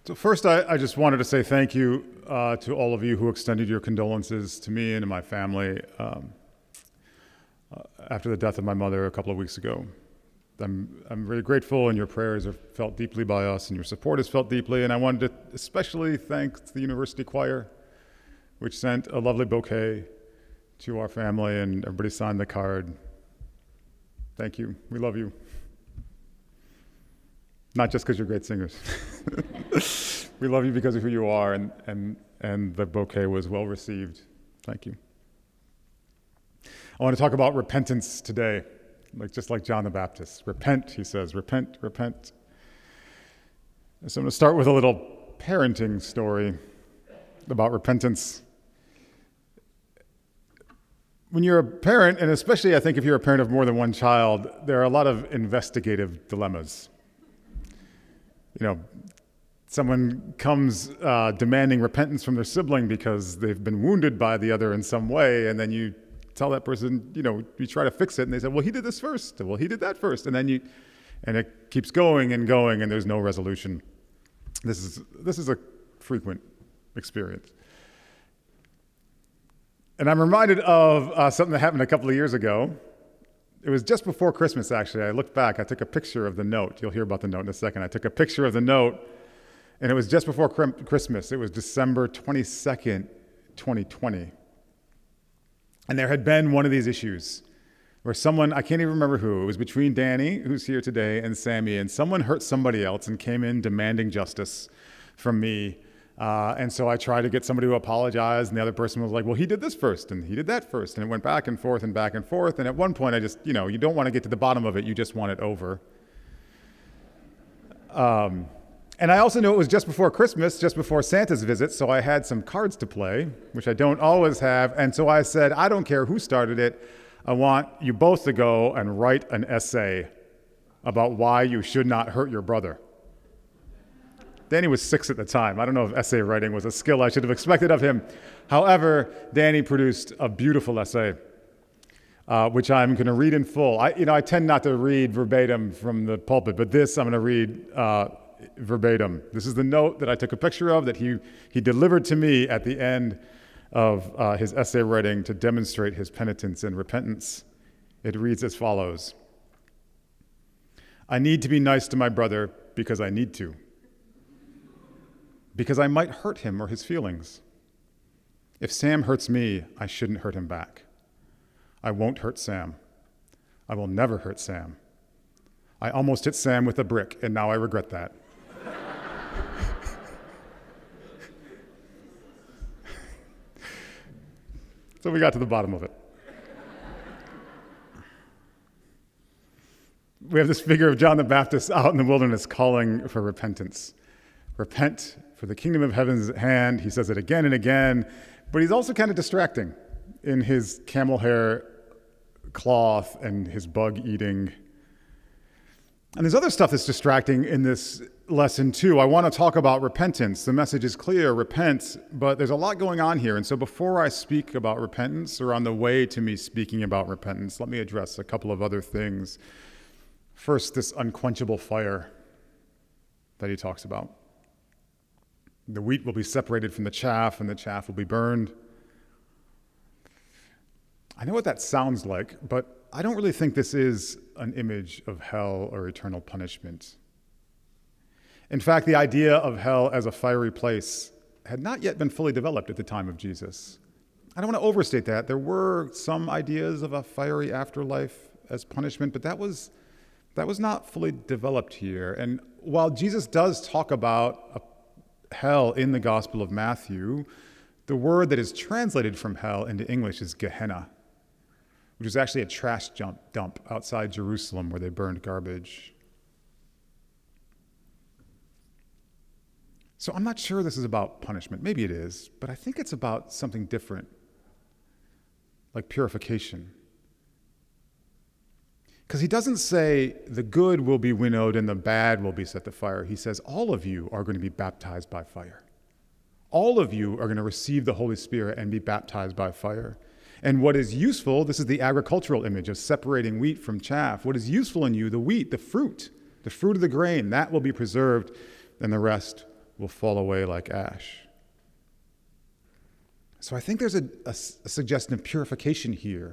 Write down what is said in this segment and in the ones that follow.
So first, I just wanted to say thank you to all of you who extended your condolences to me and to my family after the death of my mother a couple of weeks ago. I'm really grateful, and your prayers are felt deeply by us, and your support is felt deeply. And I wanted to especially thank the university choir, which sent a lovely bouquet to our family, and everybody signed the card. Thank you. We love you. Not just because you're great singers. We love you because of who you are, and the bouquet was well received. Thank you. I want to talk about repentance today, just like John the Baptist. Repent, he says, repent, repent. So I'm going to start with a little parenting story about repentance. When you're a parent, and especially I think if you're a parent of more than one child, there are a lot of investigative dilemmas. You know, someone comes demanding repentance from their sibling because they've been wounded by the other in some way, and then you tell that person, you try to fix it, and they say, well, he did this first, well, he did that first, and it keeps going, and there's no resolution. This is a frequent experience. And I'm reminded of something that happened a couple of years ago. It was just before Christmas, actually. I looked back. I took a picture of the note. You'll hear about the note in a second. I took a picture of the note, and it was just before Christmas. It was December 22nd, 2020. And there had been one of these issues where someone, I can't even remember who, it was between Danny, who's here today, and Sammy, and someone hurt somebody else and came in demanding justice from me. And so I tried to get somebody to apologize, and the other person was like, well, he did this first, and he did that first, and it went back and forth and back and forth, and at one point I just, you don't want to get to the bottom of it, you just want it over. And I also knew it was just before Christmas, just before Santa's visit, so I had some cards to play, which I don't always have, and so I said, I don't care who started it, I want you both to go and write an essay about why you should not hurt your brother. Danny was 6 at the time. I don't know if essay writing was a skill I should have expected of him. However, Danny produced a beautiful essay, which I'm going to read in full. I tend not to read verbatim from the pulpit, but this I'm going to read verbatim. This is the note that I took a picture of that he delivered to me at the end of his essay writing to demonstrate his penitence and repentance. It reads as follows. I need to be nice to my brother because I need to. Because I might hurt him or his feelings. If Sam hurts me, I shouldn't hurt him back. I won't hurt Sam. I will never hurt Sam. I almost hit Sam with a brick, and now I regret that. So we got to the bottom of it. We have this figure of John the Baptist out in the wilderness calling for repentance. Repent, for the kingdom of heaven is at hand. He says it again and again, but he's also kind of distracting in his camel hair cloth and his bug eating. And there's other stuff that's distracting in this lesson too. I want to talk about repentance. The message is clear, repent, but there's a lot going on here. And so before I speak about repentance, or on the way to me speaking about repentance, let me address a couple of other things. First, this unquenchable fire that he talks about. The wheat will be separated from the chaff, and the chaff will be burned. I know what that sounds like, but I don't really think this is an image of hell or eternal punishment. In fact, the idea of hell as a fiery place had not yet been fully developed at the time of Jesus. I don't want to overstate that. There were some ideas of a fiery afterlife as punishment, but that was not fully developed here. And while Jesus does talk about hell in the Gospel of Matthew, the word that is translated from hell into English is Gehenna, which is actually a trash dump outside Jerusalem where they burned garbage. So I'm not sure this is about punishment. Maybe it is, but I think it's about something different, like purification. Because he doesn't say the good will be winnowed and the bad will be set to fire. He says all of you are going to be baptized by fire. All of you are going to receive the Holy Spirit and be baptized by fire. And what is useful, this is the agricultural image of separating wheat from chaff. What is useful in you, the wheat, the fruit of the grain, that will be preserved, and the rest will fall away like ash. So I think there's a suggestion of purification here.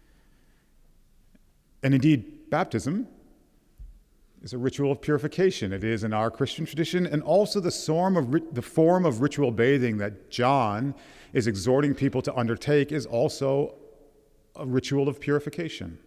And indeed, baptism is a ritual of purification. It is in our Christian tradition, and also the form of ritual bathing that John is exhorting people to undertake is also a ritual of purification.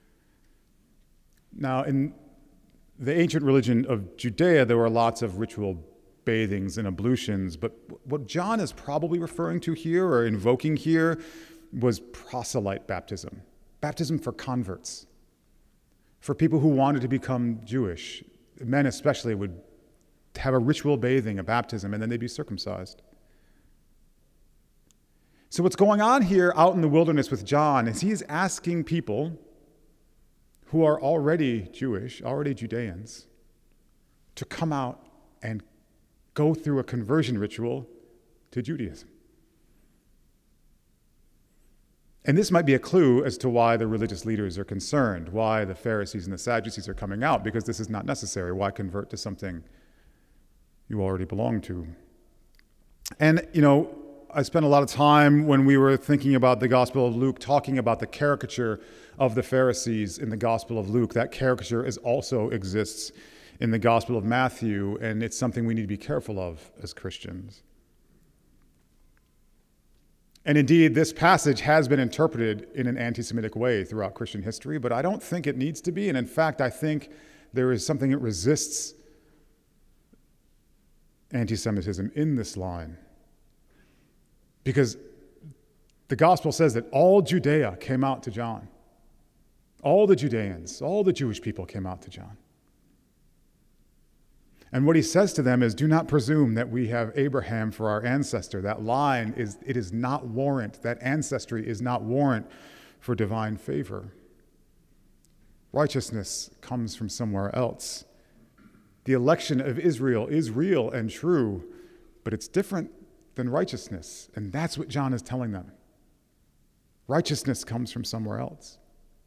Now, in the ancient religion of Judea, there were lots of ritual bathings and ablutions, but what John is probably referring to here or invoking here was proselyte baptism, baptism for converts, for people who wanted to become Jewish. Men especially would have a ritual bathing, a baptism, and then they'd be circumcised. So what's going on here out in the wilderness with John is he's asking people who are already Jewish, already Judeans, to come out and go through a conversion ritual to Judaism. And this might be a clue as to why the religious leaders are concerned, why the Pharisees and the Sadducees are coming out, because this is not necessary. Why convert to something you already belong to? And, I spent a lot of time when we were thinking about the Gospel of Luke, talking about the caricature of the Pharisees in the Gospel of Luke. That caricature also exists in the Gospel of Matthew, and it's something we need to be careful of as Christians. And indeed, this passage has been interpreted in an anti-Semitic way throughout Christian history, but I don't think it needs to be. And in fact, I think there is something that resists anti-Semitism in this line. Because the gospel says that all Judea came out to John. All the Judeans, all the Jewish people came out to John. And what he says to them is, do not presume that we have Abraham for our ancestor. That line is not warrant. That ancestry is not warrant for divine favor. Righteousness comes from somewhere else. The election of Israel is real and true, but it's different than righteousness. And that's what John is telling them. Righteousness comes from somewhere else.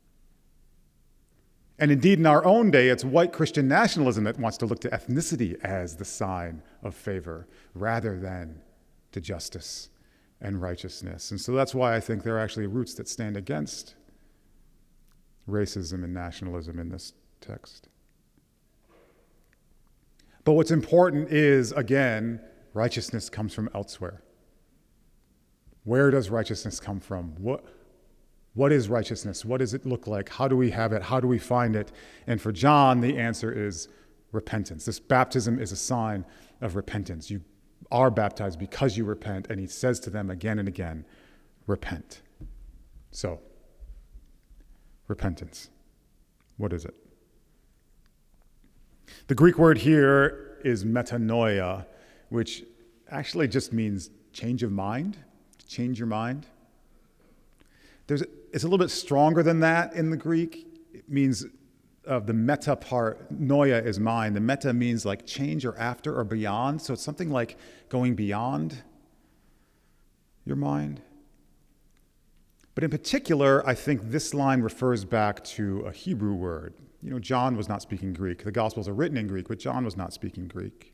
And indeed, in our own day, it's white Christian nationalism that wants to look to ethnicity as the sign of favor rather than to justice and righteousness. And so that's why I think there are actually roots that stand against racism and nationalism in this text. But what's important is, again, righteousness comes from elsewhere. Where does righteousness come from? What is righteousness? What does it look like? How do we have it? How do we find it? And for John, the answer is repentance. This baptism is a sign of repentance. You are baptized because you repent, and he says to them again and again, repent. So, repentance. What is it? The Greek word here is metanoia, which actually just means change of mind, to change your mind. It's a little bit stronger than that in the Greek. It means the meta part, noia is mind. The meta means like change or after or beyond. So it's something like going beyond your mind. But in particular, I think this line refers back to a Hebrew word. John was not speaking Greek. The Gospels are written in Greek, but John was not speaking Greek.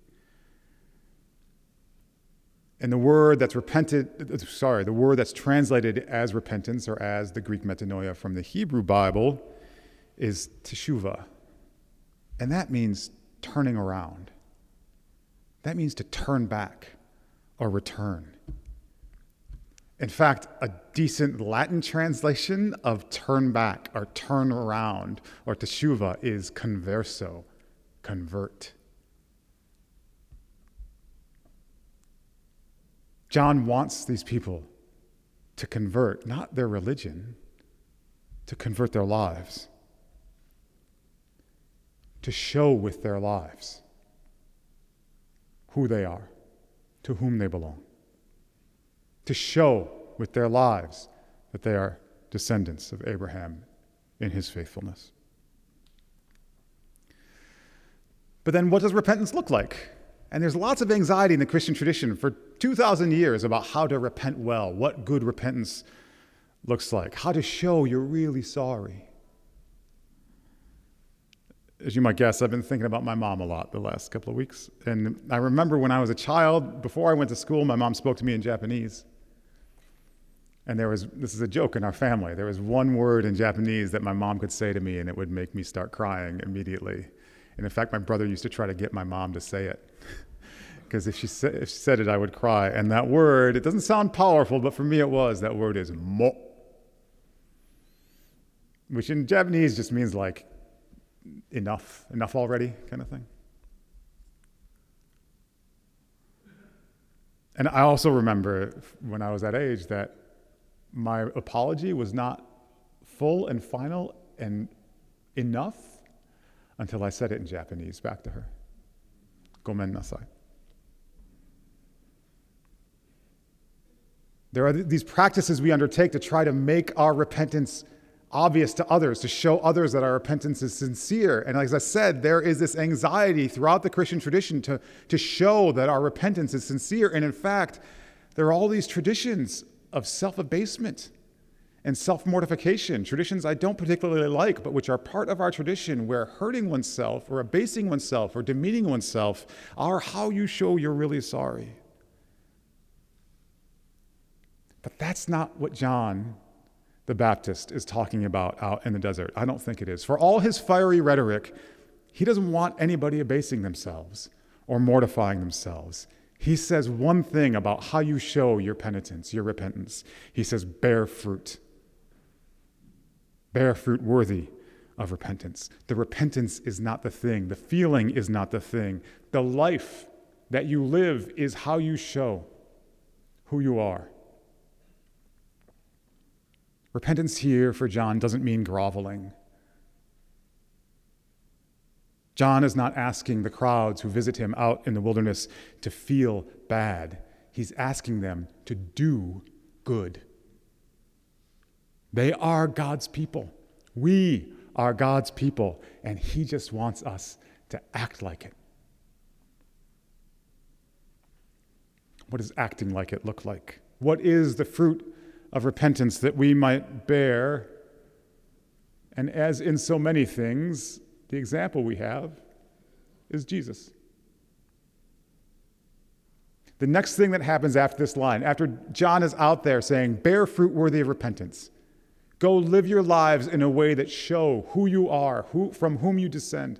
And the word that's translated as repentance or as the Greek metanoia from the Hebrew Bible is teshuvah. And that means turning around. That means to turn back or return. In fact, a decent Latin translation of turn back or turn around or teshuvah is converso, convert. John wants these people to convert, not their religion, to convert their lives, to show with their lives who they are, to whom they belong, to show with their lives that they are descendants of Abraham in his faithfulness. But then what does repentance look like? And there's lots of anxiety in the Christian tradition for 2,000 years about how to repent well, what good repentance looks like, how to show you're really sorry. As you might guess, I've been thinking about my mom a lot the last couple of weeks. And I remember when I was a child, before I went to school, my mom spoke to me in Japanese. And this is a joke in our family, there was one word in Japanese that my mom could say to me and it would make me start crying immediately. And in fact, my brother used to try to get my mom to say it. Because if she said it, I would cry. And that word, it doesn't sound powerful, but for me it was, that word is mo. Which in Japanese just means like, enough already kind of thing. And I also remember when I was that age that my apology was not full and final and enough until I said it in Japanese back to her. Gomen nasai. There are these practices we undertake to try to make our repentance obvious to others, to show others that our repentance is sincere. And as I said, there is this anxiety throughout the Christian tradition to show that our repentance is sincere. And in fact, there are all these traditions of self-abasement and self-mortification, traditions I don't particularly like, but which are part of our tradition, where hurting oneself or abasing oneself or demeaning oneself are how you show you're really sorry. But that's not what John the Baptist is talking about out in the desert. I don't think it is. For all his fiery rhetoric, he doesn't want anybody abasing themselves or mortifying themselves. He says one thing about how you show your penitence, your repentance. He says, bear fruit. Bear fruit worthy of repentance. The repentance is not the thing. The feeling is not the thing. The life that you live is how you show who you are. Repentance here for John doesn't mean groveling. John is not asking the crowds who visit him out in the wilderness to feel bad. He's asking them to do good. They are God's people. We are God's people, and he just wants us to act like it. What does acting like it look like? What is the fruit of repentance that we might bear? And as in so many things, the example we have is Jesus. The next thing that happens after this line, after John is out there saying, bear fruit worthy of repentance, go live your lives in a way that show who you are, from whom you descend.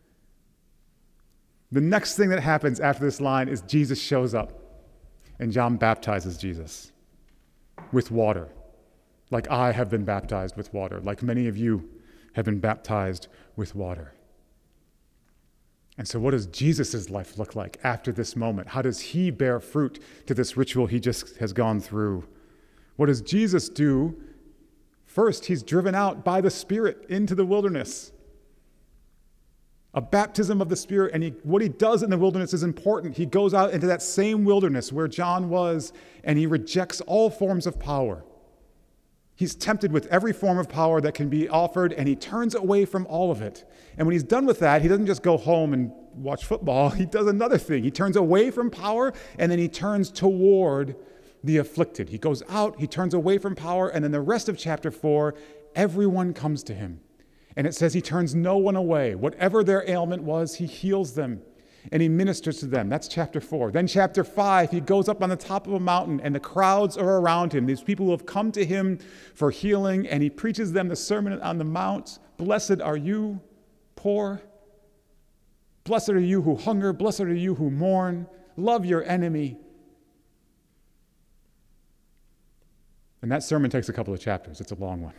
The next thing that happens after this line is Jesus shows up, and John baptizes Jesus with water, like I have been baptized with water, like many of you have been baptized with water. And so what does Jesus' life look like after this moment? How does he bear fruit to this ritual he just has gone through? What does Jesus do? First, he's driven out by the Spirit into the wilderness. A baptism of the Spirit, and what he does in the wilderness is important. He goes out into that same wilderness where John was, and he rejects all forms of power. He's tempted with every form of power that can be offered, and he turns away from all of it. And when he's done with that, he doesn't just go home and watch football. He does another thing. He turns away from power, and then he turns toward the afflicted. He goes out, he turns away from power, and then the rest of chapter 4, everyone comes to him. And it says he turns no one away. Whatever their ailment was, he heals them, and he ministers to them. That's chapter 4. Then chapter 5, he goes up on the top of a mountain, and the crowds are around him. These people who have come to him for healing, and he preaches them the Sermon on the Mount. Blessed are you, poor. Blessed are you who hunger. Blessed are you who mourn. Love your enemy. And that sermon takes a couple of chapters. It's a long one.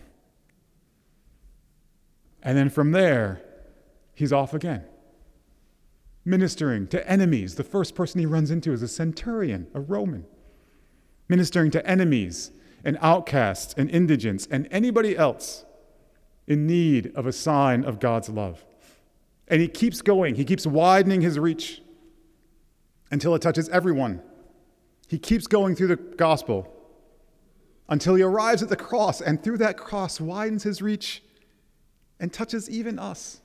And then from there, he's off again, ministering to enemies. The first person he runs into is a centurion, a Roman, ministering to enemies and outcasts and indigents and anybody else in need of a sign of God's love. And he keeps going. He keeps widening his reach until it touches everyone. He keeps going through the gospel until he arrives at the cross, and through that cross widens his reach and touches even us.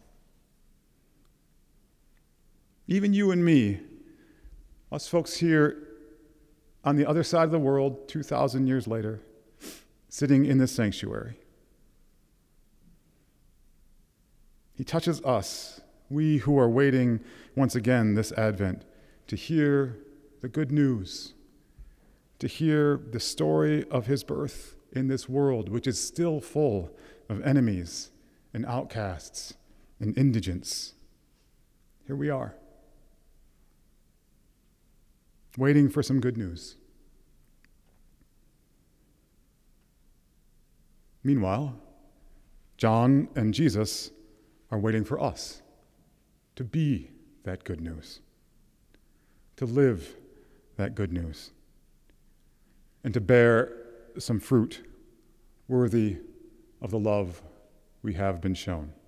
Even you and me, us folks here on the other side of the world 2,000 years later, sitting in this sanctuary. He touches us, we who are waiting once again this Advent to hear the good news, to hear the story of his birth in this world, which is still full of enemies and outcasts and indigents. Here we are, waiting for some good news. Meanwhile, John and Jesus are waiting for us to be that good news, to live that good news, and to bear some fruit worthy of the love we have been shown.